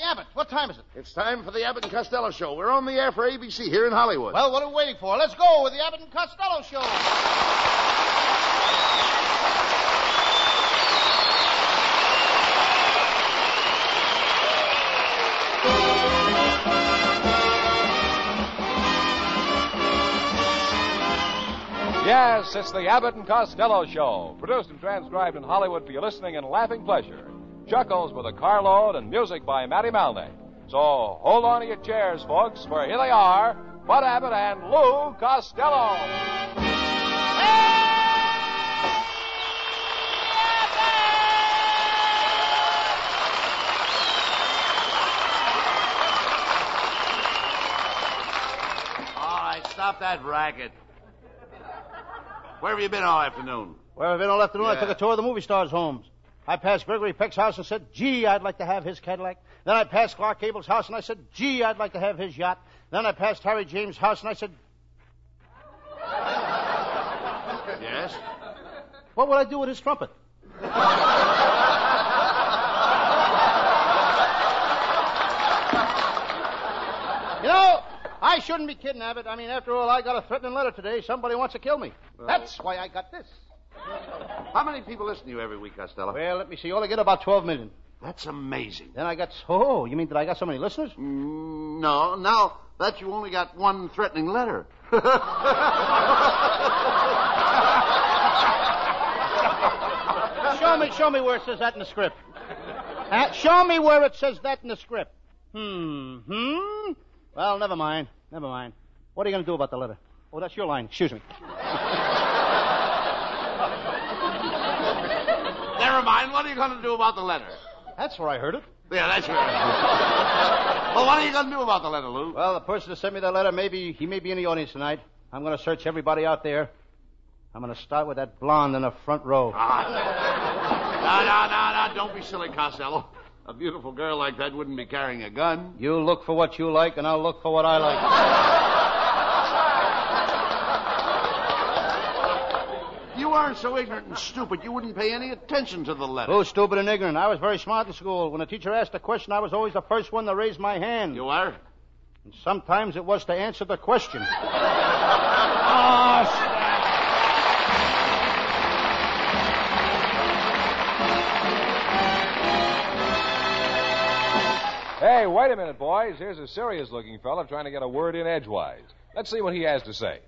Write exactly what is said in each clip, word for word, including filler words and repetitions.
Abbott, what time is it? It's time for the Abbott and Costello Show. We're on the air for A B C here in Hollywood. Well, what are we waiting for? Let's go with the Abbott and Costello Show. Yes, it's the Abbott and Costello Show, produced and transcribed in Hollywood for your listening and laughing pleasure. Chuckles with a carload and music by Matty Malney. So hold on to your chairs, folks, for here they are, Bud Abbott and Lou Costello. All right, stop that racket. Where have you been all afternoon? Where have I been all afternoon? Yeah. I took a tour of the movie stars' homes. I passed Gregory Peck's house and said, gee, I'd like to have his Cadillac. Then I passed Clark Cable's house and I said, gee, I'd like to have his yacht. Then I passed Harry James' house and I said... Yes? What would I do with his trumpet? You know, I shouldn't be kidding, Abbott. I mean, after all, I got a threatening letter today. Somebody wants to kill me. Well, that's why I got this. How many people listen to you every week, Costello? Well, let me see. All I get about twelve million. That's amazing. Then I got... Oh, you mean that I got so many listeners? Mm, no, now that you only got one threatening letter. Show me, show me where it says that in the script. Uh, show me where it says that in the script. Hmm, hmm? Well, never mind. Never mind. What are you going to do about the letter? Oh, that's your line. Excuse me. Never mind. What are you going to do about the letter? That's where I heard it. Yeah, that's right. Well, what are you going to do about the letter, Lou? Well, the person that sent me that letter, maybe he may be in the audience tonight. I'm going to search everybody out there. I'm going to start with that blonde in the front row. Ah. No, no, no, no. Don't be silly, Costello. A beautiful girl like that wouldn't be carrying a gun. You look for what you like, and I'll look for what I like. You aren't so ignorant and stupid you wouldn't pay any attention to the letter. Who's stupid and ignorant? I was very smart in school. When the teacher asked a question, I was always the first one to raise my hand. You are? And sometimes it was to answer the question. Oh, Hey, wait a minute, boys. Here's a serious-looking fella trying to get a word in edgewise. Let's see what he has to say.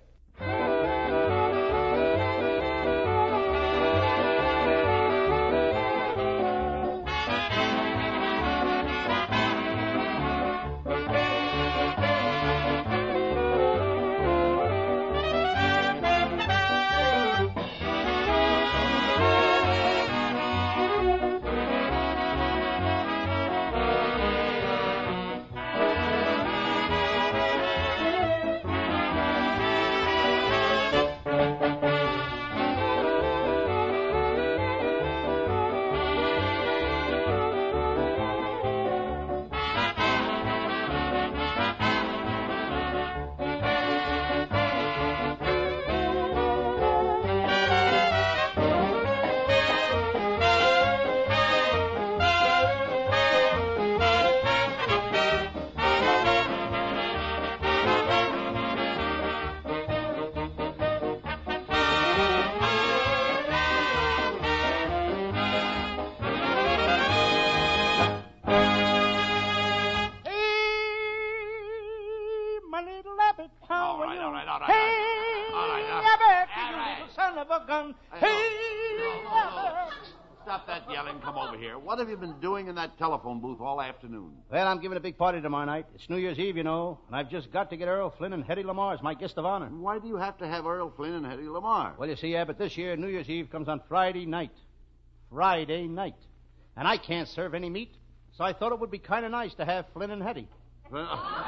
What have you been doing in that telephone booth all afternoon? Well, I'm giving a big party tomorrow night. It's New Year's Eve, you know, and I've just got to get Earl Flynn and Hetty Lamar as my guest of honor. Why do you have to have Earl Flynn and Hetty Lamar? Well, you see, Abbott, this year New Year's Eve comes on Friday night. Friday night. And I can't serve any meat, so I thought it would be kind of nice to have Flynn and Hetty. Well,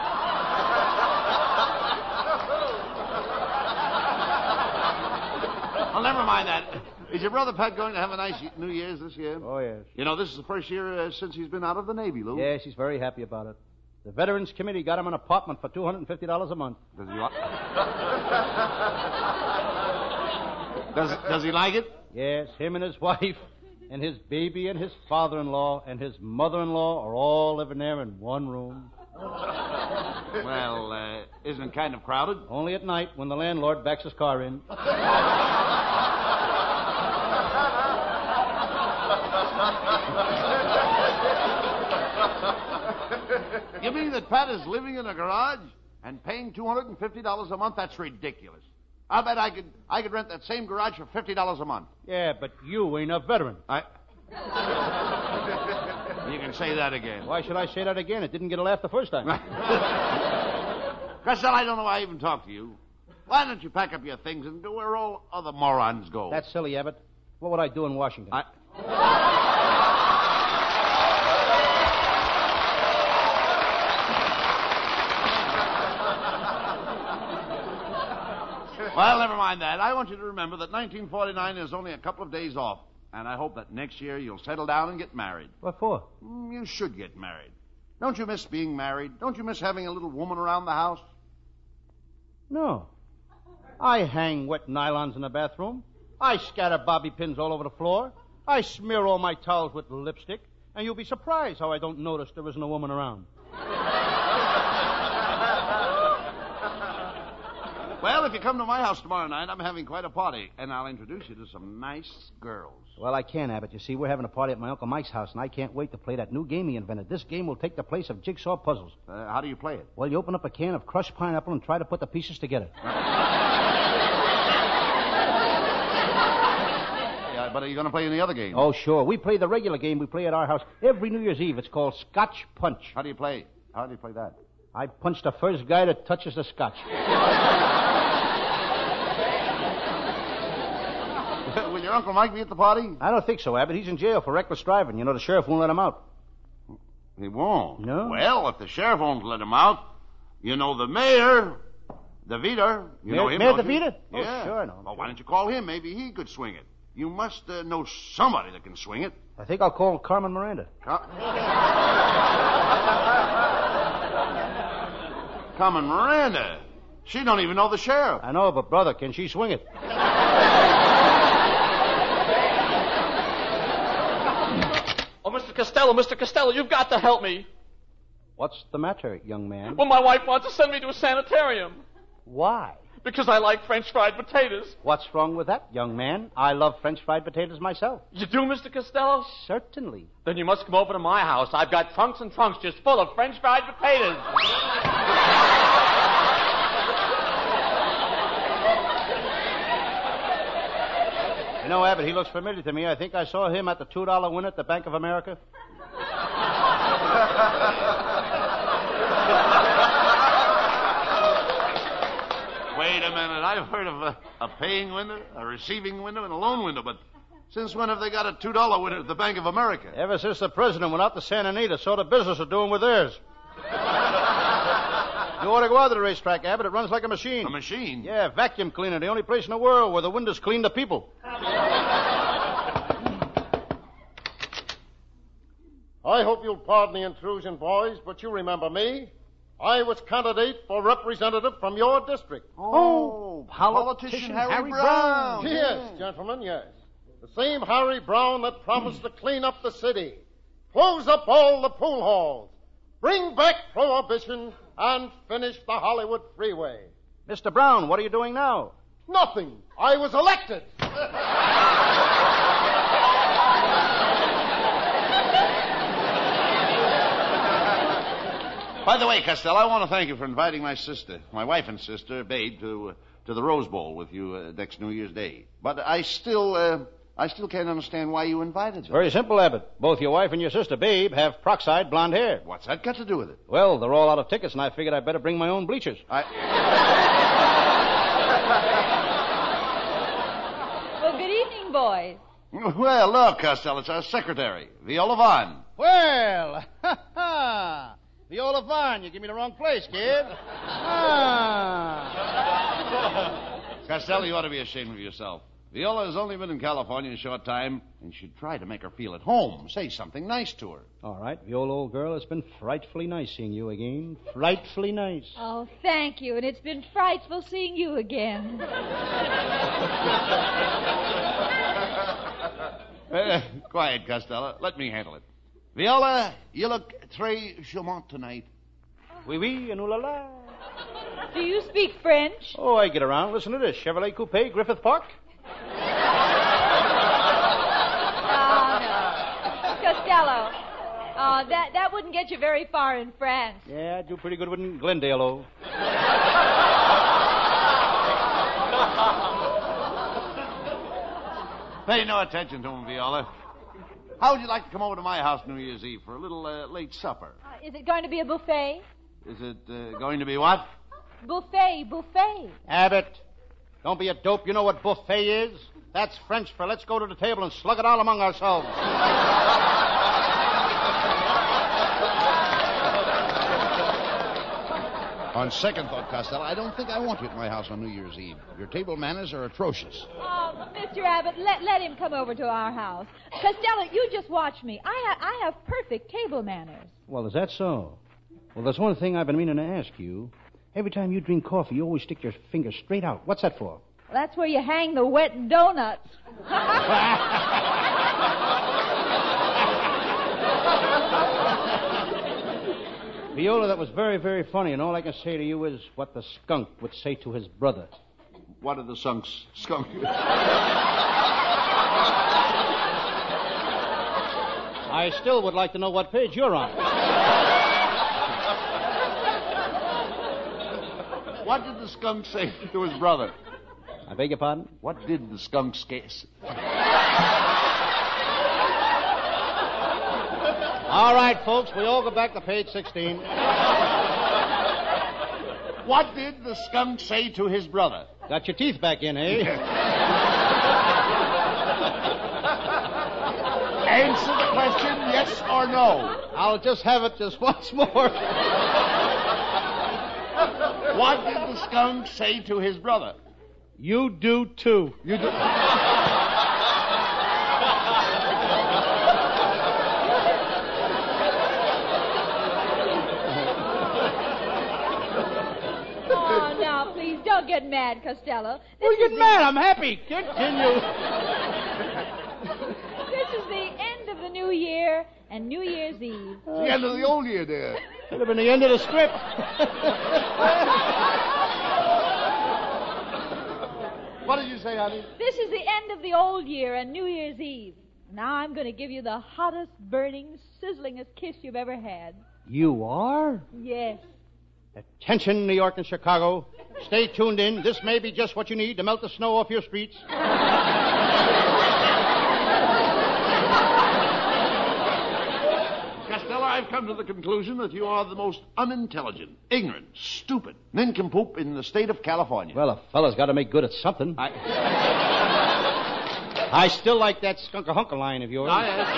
never mind that. Is your brother Pat going to have a nice New Year's this year? Oh, yes. You know, this is the first year uh, since he's been out of the Navy, Lou. Yes, he's very happy about it. The Veterans Committee got him an apartment for two hundred fifty dollars a month. Does he like does, does he like it? Yes, him and his wife And his baby and his father-in-law and his mother-in-law are all living there in one room. Well, uh, isn't it kind of crowded? Only at night when the landlord backs his car in. You mean that Pat is living in a garage and paying two hundred fifty dollars a month? That's ridiculous. I bet I could I could rent that same garage for fifty dollars a month. Yeah, but you ain't a veteran. I... You can say that again. Why should I say that again? It didn't get a laugh the first time. Costello, I don't know why I even talked to you. Why don't you pack up your things and go where all other morons go? That's silly, Abbott. What would I do in Washington? I... Well, never mind that. I want you to remember that nineteen forty-nine is only a couple of days off. And I hope that next year you'll settle down and get married. What for? Mm, you should get married. Don't you miss being married? Don't you miss having a little woman around the house? No. I hang wet nylons in the bathroom. I scatter bobby pins all over the floor. I smear all my towels with lipstick. And you'll be surprised how I don't notice there isn't a woman around. Well, if you come to my house tomorrow night, I'm having quite a party, and I'll introduce you to some nice girls. Well, I can't, Abbott. You see, we're having a party at my Uncle Mike's house, and I can't wait to play that new game he invented. This game will take the place of jigsaw puzzles. Uh, how do you play it? Well, you open up a can of crushed pineapple and try to put the pieces together. Yeah, but are you going to play any other game? Oh, sure. We play the regular game we play at our house every New Year's Eve. It's called Scotch Punch. How do you play? How do you play that? I punch the first guy that touches the scotch. Will your Uncle Mike be at the party? I don't think so, Abbott. He's in jail for reckless driving. You know, the sheriff won't let him out. He won't? No. Well, if the sheriff won't let him out, you know the mayor, DeVita. You Mayor, know him, Mayor don't you? DeVita? Oh, Yeah. sure I know. Well, why don't you call him? Maybe he could swing it. You must uh, know somebody that can swing it. I think I'll call Carmen Miranda. Car- Carmen Miranda. She don't even know the sheriff. I know, but brother, can she swing it? Oh, Mister Costello, Mister Costello, you've got to help me. What's the matter, young man? Well, my wife wants to send me to a sanitarium Why? because I like French fried potatoes. What's wrong with that, young man? I love French fried potatoes myself. You do, Mister Costello? Certainly. Then you must come over to my house. I've got trunks and trunks just full of French fried potatoes. You know, Abbott, he looks familiar to me. I think I saw him at the two dollar win at the Bank of America. Wait a minute. I've heard of a, a paying window, a receiving window, and a loan window, but since when have they got a two dollar window at the Bank of America? Ever since the president went out to Santa Anita, so the business are doing with theirs. You ought to go out to the racetrack, Abbott. It runs like a machine. A machine? Yeah, vacuum cleaner. The only place in the world where the windows clean the people. I hope you'll pardon the intrusion, boys, but you remember me. I was candidate for representative from your district. Oh, politician Harry, Harry Brown. Brown. Yes, gentlemen, yes. The same Harry Brown that promised to clean up the city, close up all the pool halls, bring back prohibition, and finish the Hollywood freeway. Mister Brown, what are you doing now? Nothing. I was elected. By the way, Costello, I want to thank you for inviting my sister, my wife and sister, Babe, to uh, to the Rose Bowl with you uh, next New Year's Day. But I still, uh, I still can't understand why you invited them. Very simple, Abbott. Both your wife and your sister, Babe, have peroxide blonde hair. What's that got to do with it? Well, they're all out of tickets, and I figured I'd better bring my own bleachers. I... Well, good evening, boys. Well, look, Costello, it's our secretary, Viola Vaughn. Well, ha ha! Viola Vaughn, you give me the wrong place, kid. Ah. Costello, you ought to be ashamed of yourself. Viola has only been in California a short time, and you should try to make her feel at home. Say something nice to her. All right, Viola, old girl, it's been frightfully nice seeing you again. Frightfully nice. Oh, thank you, and it's been frightful seeing you again. Uh, quiet, Costello. Let me handle it. Viola, you look très charmante tonight. Oui, oui, and ooh la la. Do you speak French? Oh, I get around. Listen to this. Chevrolet Coupe, Griffith Park. Oh, no. Costello. Oh, that, that wouldn't get you very far in France. Yeah, I do pretty good in Glendale, oh. Pay no attention to him, Viola. How would you like to come over to my house New Year's Eve for a little uh, late supper? Uh, is it going to be a buffet? Is it uh, going to be what? Buffet, buffet. Abbott, don't be a dope. You know what buffet is? That's French for let's go to the table and slug it all among ourselves. On second thought, Costello, I don't think I want you at my house on New Year's Eve. Your table manners are atrocious. Oh, Mister Abbott, let, let him come over to our house. Costello, you just watch me. I, ha- I have perfect table manners. Well, is that so? Well, there's one thing I've been meaning to ask you. Every time you drink coffee, you always stick your finger straight out. What's that for? That's where you hang the wet donuts. Viola, that was very, very funny, and all I can say to you is what the skunk would say to his brother. What did the sunks skunk? I still would like to know what page you're on. What did the skunk say to his brother? I beg your pardon? What did the skunk say? All right, folks, we all go back to page sixteen. What did the skunk say to his brother? Got your teeth back in, eh? Answer the question, yes or no. I'll just have it just once more. What did the skunk say to his brother? You do, too. You do... Oh, now, please, don't get mad, Costello. This Well, is get the- mad. I'm happy. Continue. This is the end of the new year and New Year's Eve. It's the end of the old year, dear. Could have been the end of the script. What did you say, honey? This is the end of the old year and New Year's Eve. Now I'm going to give you the hottest, burning, sizzlingest kiss you've ever had. You are? Yes. Attention, New York and Chicago. Stay tuned in. This may be just what you need to melt the snow off your streets. Costello, I've come to the conclusion that you are the most unintelligent, ignorant, stupid nincompoop in the state of California. Well, a fella's got to make good at something. I... I still like that skunk-a-hunka line of yours.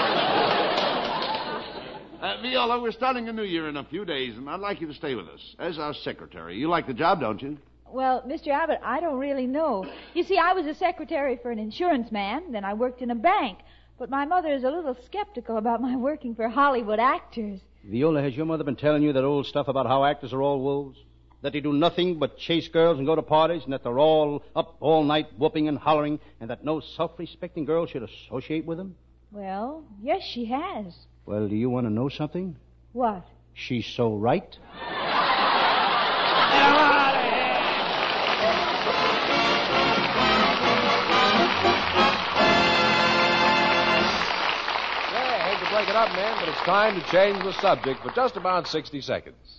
Uh, Viola, we're starting a new year in a few days, and I'd like you to stay with us as our secretary. You like the job, don't you? Well, Mister Abbott, I don't really know. You see, I was a secretary for an insurance man, then I worked in a bank. But my mother is a little skeptical about my working for Hollywood actors. Viola, has your mother been telling you that old stuff about how actors are all wolves? That they do nothing but chase girls and go to parties, and that they're all up all night whooping and hollering, and that no self-respecting girl should associate with them? Well, yes, she has. Well, do you want to know something? What? She's so right. Break it up, men, but it's time to change the subject for just about sixty seconds.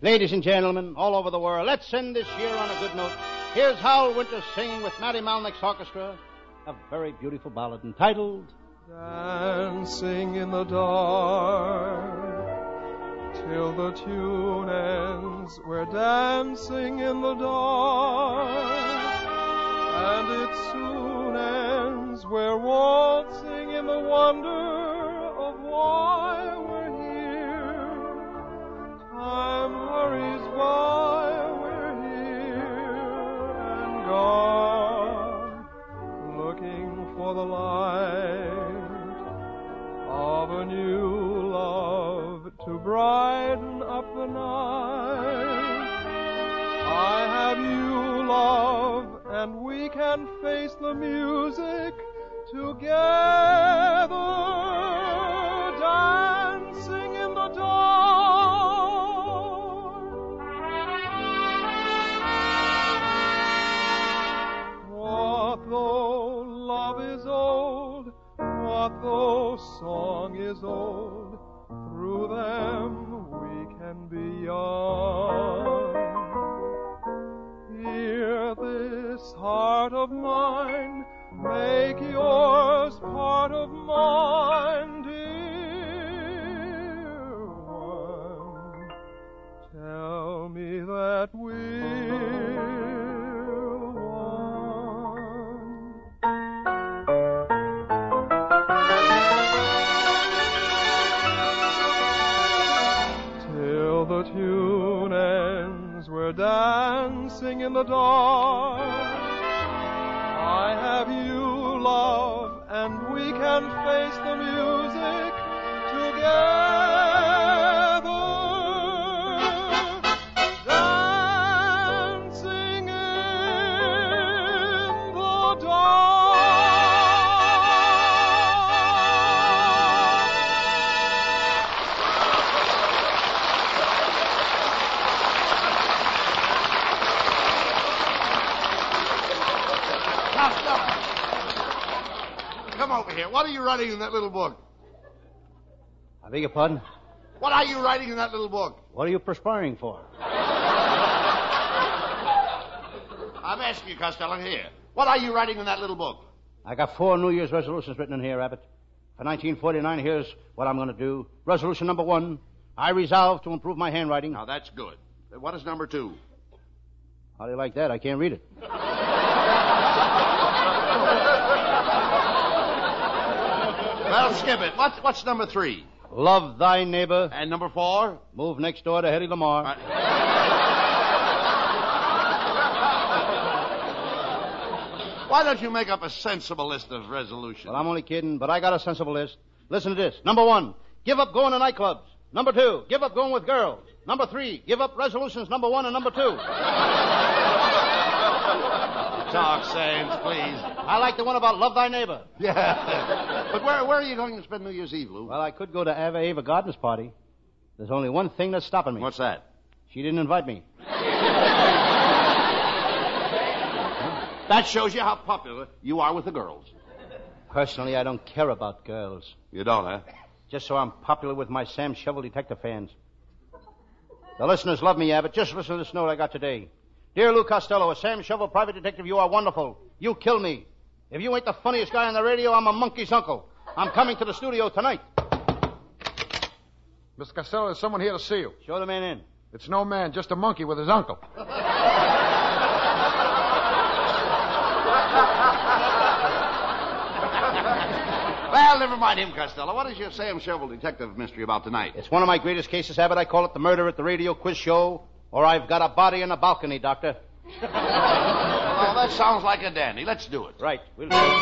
Ladies and gentlemen, all over the world, let's end this year on a good note. Here's Howell Winters singing with Matty Malnick's orchestra a very beautiful ballad entitled Dancing in the dark till the tune ends. We're dancing in the dark and it soon ends. We're waltzing in the wonder of why we're here. Time hurries by, we're here and gone, looking for the light of a new love to brighten up the night. I have you, love, and we can face the music together, dancing in the dark. What though love is old, what though song is old, through them we can be young. Hear this heart of mine, make yours part of mine, dear one. Tell me that we're one. Till the tune ends, we're dancing in the dark. I have you, love, and we can face the music together, dancing in the dark. Come over here. What are you writing in that little book? I beg your pardon? What are you writing in that little book? What are you perspiring for? I'm asking you, Costello, here. What are you writing in that little book? I got four New Year's resolutions written in here, Abbott. For nineteen forty-nine, here's what I'm going to do. Resolution number one, I resolve to improve my handwriting. Now, that's good. What is number two? How do you like that? I can't read it. Well, skip it. What's, what's number three? Love thy neighbor. And number four? Move next door to Hedy Lamarr. Uh, Why don't you make up a sensible list of resolutions? Well, I'm only kidding, but I got a sensible list. Listen to this. Number one, give up going to nightclubs. Number two, give up going with girls. Number three, give up resolutions number one and number two. Talk sense, please. I like the one about love thy neighbor. Yeah. But where, where are you going to spend New Year's Eve, Lou? Well, I could go to Ava Ava Gardner's party. There's only one thing that's stopping me. What's that? She didn't invite me. That shows you how popular you are with the girls. Personally, I don't care about girls. You don't, huh? Just so I'm popular with my Sam Shovel detective fans. The listeners love me, Abbott. Just listen to this note I got today. Dear Lou Costello, a Sam Shovel private detective, you are wonderful. You kill me. If you ain't the funniest guy on the radio, I'm a monkey's uncle. I'm coming to the studio tonight. Mister Costello, there's someone here to see you. Show the man in. It's no man, just a monkey with his uncle. Well, never mind him, Costello. What is your Sam Shovel detective mystery about tonight? It's one of my greatest cases, Abbott. I call it the murder at the radio quiz show, or I've got a body in a balcony, Doctor. Oh, that sounds like a dandy. Let's do it. Right. We'll do it.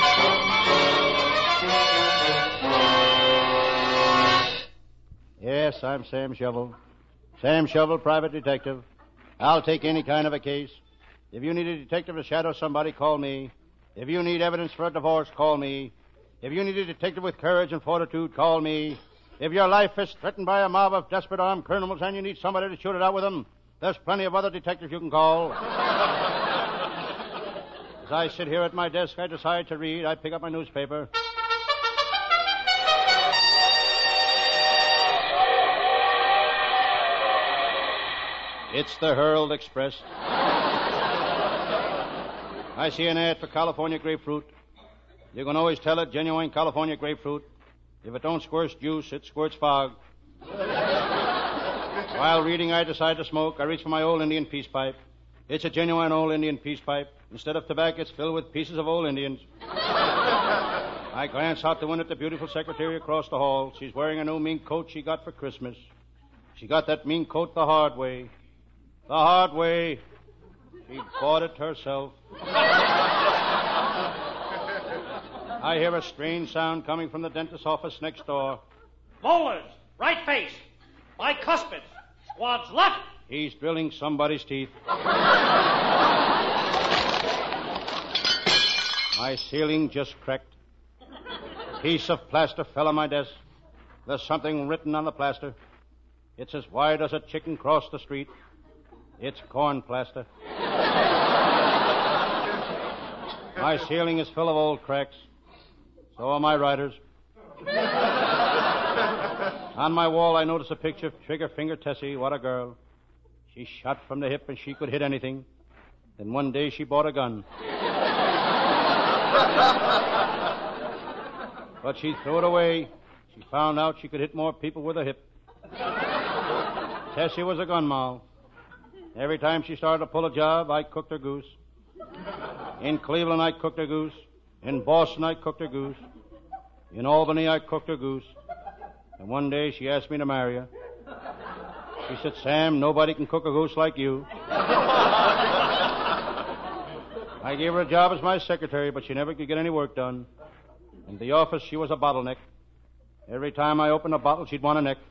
Yes, I'm Sam Shovel. Sam Shovel, private detective. I'll take any kind of a case. If you need a detective to shadow somebody, call me. If you need evidence for a divorce, call me. If you need a detective with courage and fortitude, call me. If your life is threatened by a mob of desperate armed criminals and you need somebody to shoot it out with them, there's plenty of other detectives you can call. As I sit here at my desk, I decide to read. I pick up my newspaper. It's the Herald Express. I see an ad for California grapefruit. You can always tell it genuine California grapefruit. If it don't squirt juice, it squirts fog. While reading, I decide to smoke. I reach for my old Indian peace pipe. It's a genuine old Indian peace pipe. Instead of tobacco, it's filled with pieces of old Indians. I glance out the window at the beautiful secretary across the hall. She's wearing a new mink coat she got for Christmas. She got that mink coat the hard way. The hard way. She bought it herself. I hear a strange sound coming from the dentist's office next door. Molars, right face, bicuspids, squads left. He's drilling somebody's teeth. My ceiling just cracked. A piece of plaster fell on my desk. There's something written on the plaster. It's as wide as a chicken crossed the street. It's corn plaster. My ceiling is full of old cracks. So are my writers. On my wall, I notice a picture of Trigger Finger Tessie. What a girl. She shot from the hip and she could hit anything. Then one day she bought a gun. But she threw it away. She found out she could hit more people with her hip. Tessie was a gun moll. Every time she started to pull a job, I cooked her goose. In Cleveland, I cooked her goose. In Boston, I cooked her goose. In Albany, I cooked her goose. And one day, she asked me to marry her. She said, Sam, nobody can cook a goose like you. I gave her a job as my secretary, but she never could get any work done. In the office, she was a bottleneck. Every time I opened a bottle, she'd want a neck.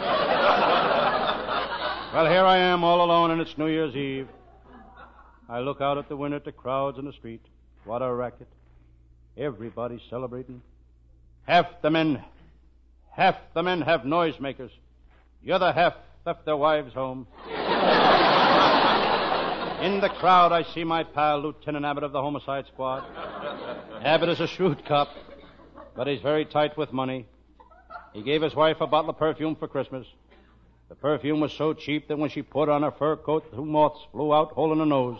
Well, here I am all alone, and it's New Year's Eve. I look out at the window at the crowds in the street. What a racket. Everybody's celebrating. Half the men, half the men have noisemakers. The other half left their wives home. In the crowd, I see my pal, Lieutenant Abbott of the Homicide Squad. Abbott is a shrewd cop, but he's very tight with money. He gave his wife a bottle of perfume for Christmas. The perfume was so cheap that when she put on her fur coat, two moths flew out, holding her nose.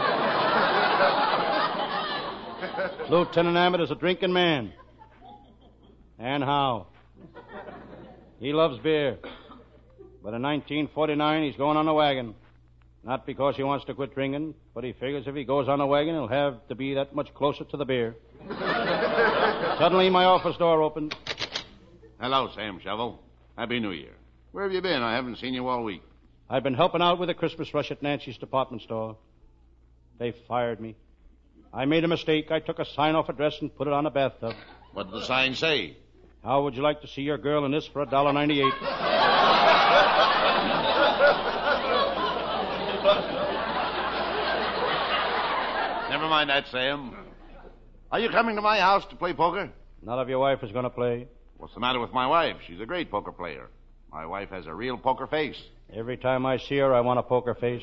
Lieutenant Abbott is a drinking man. And how? He loves beer. But in nineteen forty-nine, he's going on a wagon. Not because he wants to quit drinking, but he figures if he goes on a wagon, he'll have to be that much closer to the beer. Suddenly, my office door opened. Hello, Sam Shovel. Happy New Year. Where have you been? I haven't seen you all week. I've been helping out with the Christmas rush at Nancy's department store. They fired me. I made a mistake. I took a sign-off address and put it on a bathtub. What did the sign say? How would you like to see your girl in this for a dollar ninety-eight? Never mind that, Sam. Are you coming to my house to play poker? Not if your wife is going to play. What's the matter with my wife? She's a great poker player. My wife has a real poker face. Every time I see her, I want a poker face.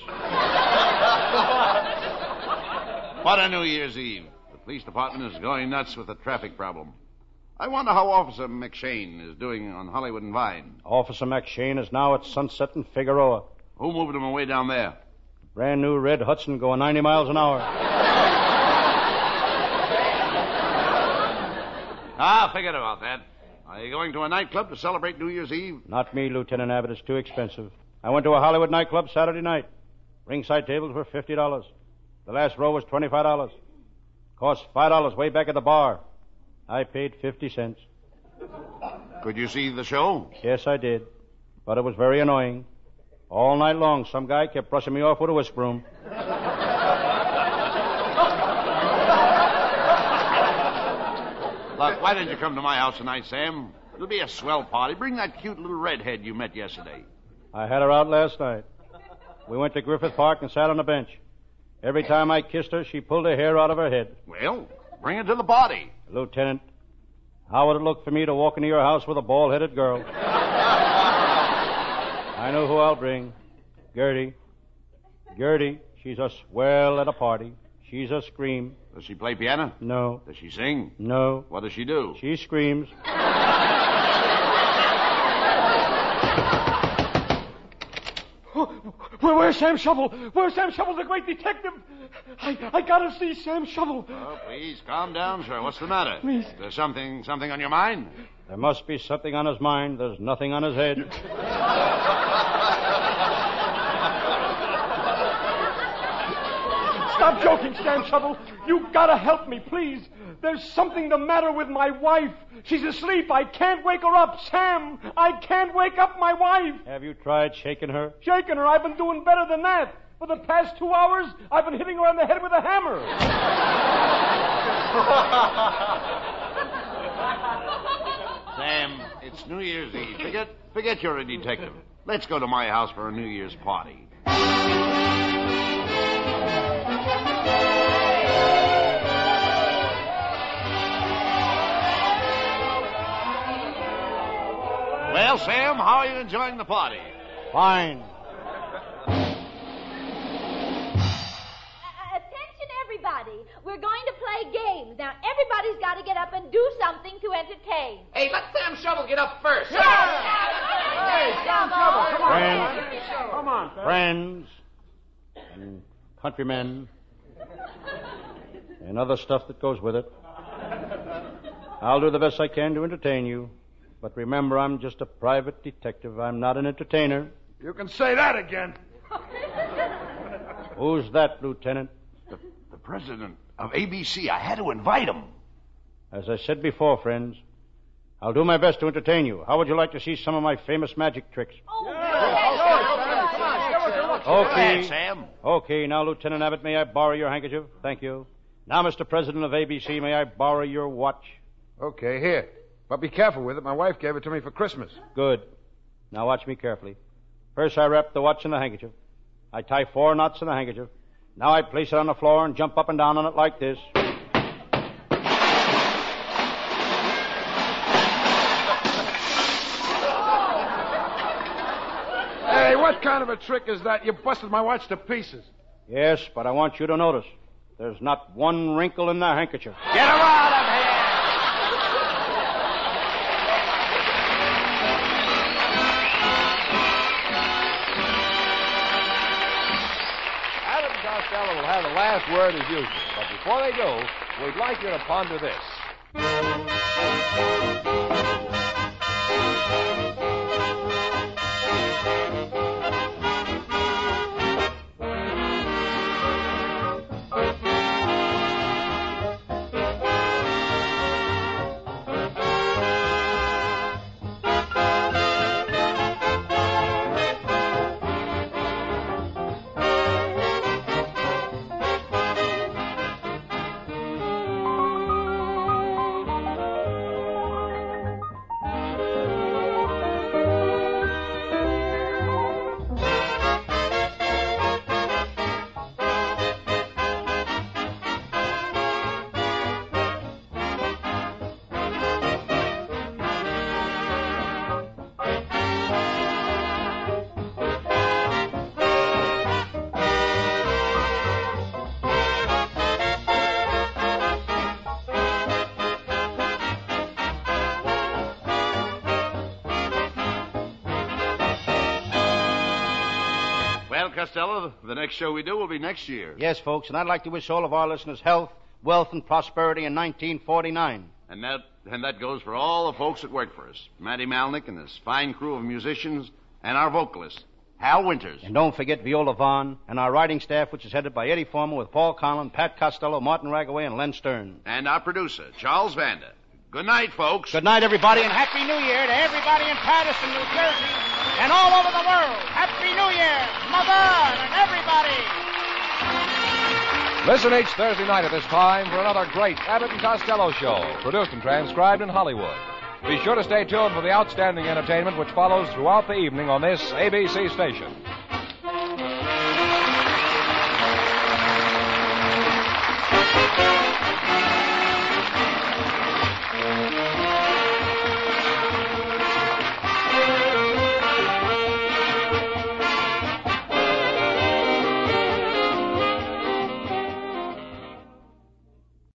What a New Year's Eve. The police department is going nuts with the traffic problem. I wonder how Officer McShane is doing on Hollywood and Vine. Officer McShane is now at Sunset and Figueroa. Who moved him away down there? Brand new red Hudson going ninety miles an hour. Ah, forget about that. Are you going to a nightclub to celebrate New Year's Eve? Not me, Lieutenant Abbott. It's too expensive. I went to a Hollywood nightclub Saturday night. Ringside tables were fifty dollars. The last row was twenty-five dollars. Cost five dollars way back at the bar. I paid fifty cents. Could you see the show? Yes, I did. But it was very annoying. All night long, some guy kept brushing me off with a whisk broom. Look, why didn't you come to my house tonight, Sam? It'll be a swell party. Bring that cute little redhead you met yesterday. I had her out last night. We went to Griffith Park and sat on a bench. Every time I kissed her, she pulled her hair out of her head. Well, bring her to the party. Lieutenant, how would it look for me to walk into your house with a bald-headed girl? I know who I'll bring. Gertie. Gertie, she's a swell at a party. She's a scream. Does she play piano? No. Does she sing? No. What does she do? She screams. What where, where's Sam Shovel? Where's Sam Shovel, the great detective? I, I gotta see Sam Shovel. Oh, please, calm down, sir. What's the matter? Please. Is there something, something on your mind? There must be something on his mind. There's nothing on his head. Stop joking, Sam Shovel. You gotta help me, please. There's something the matter with my wife. She's asleep. I can't wake her up. Sam, I can't wake up my wife. Have you tried shaking her? Shaking her? I've been doing better than that. For the past two hours, I've been hitting her on the head with a hammer. Sam, it's New Year's Eve. Forget, forget you're a detective. Let's go to my house for a New Year's party. Well, Sam, how are you enjoying the party? Fine. Everybody, we're going to play games. Now, everybody's got to get up and do something to entertain. Hey, let Sam Shovel get up first. Yeah. Hey, Sam Shovel, come on. Friends, come on, friends and countrymen and other stuff that goes with it. I'll do the best I can to entertain you. But remember, I'm just a private detective. I'm not an entertainer. You can say that again. Who's that, Lieutenant? The president of A B C. I had to invite him. As I said before, friends, I'll do my best to entertain you. How would you like to see some of my famous magic tricks? Oh, Okay, Sam. Okay, now, Lieutenant Abbott, may I borrow your handkerchief? Thank you. Now, Mister President of A B C, may I borrow your watch? Okay, here. But be careful with it. My wife gave it to me for Christmas. Good. Now watch me carefully. First, I wrap the watch in the handkerchief. I tie four knots in the handkerchief. Now I place it on the floor and jump up and down on it like this. Hey, what kind of a trick is that? You busted my watch to pieces. Yes, but I want you to notice there's not one wrinkle in the handkerchief. Get her out of here! Costello will have the last word as usual. But before they do, we'd like you to ponder this. Costello, the next show we do will be next year. Yes, folks, and I'd like to wish all of our listeners health, wealth, and prosperity in nineteen forty-nine. And that and that goes for all the folks that work for us. Matty Malnick and this fine crew of musicians and our vocalist, Hal Winters. And don't forget Viola Vaughn and our writing staff, which is headed by Eddie Forman with Paul Conlon, Pat Costello, Martin Ragaway, and Len Stern. And our producer, Charles Vanda. Good night, folks. Good night, everybody, and Happy New Year to everybody in Patterson, New Jersey, and all over the world. Happy New Year, Mother, and everybody. Listen each Thursday night at this time for another great Abbott and Costello show, produced and transcribed in Hollywood. Be sure to stay tuned for the outstanding entertainment which follows throughout the evening on this A B C station.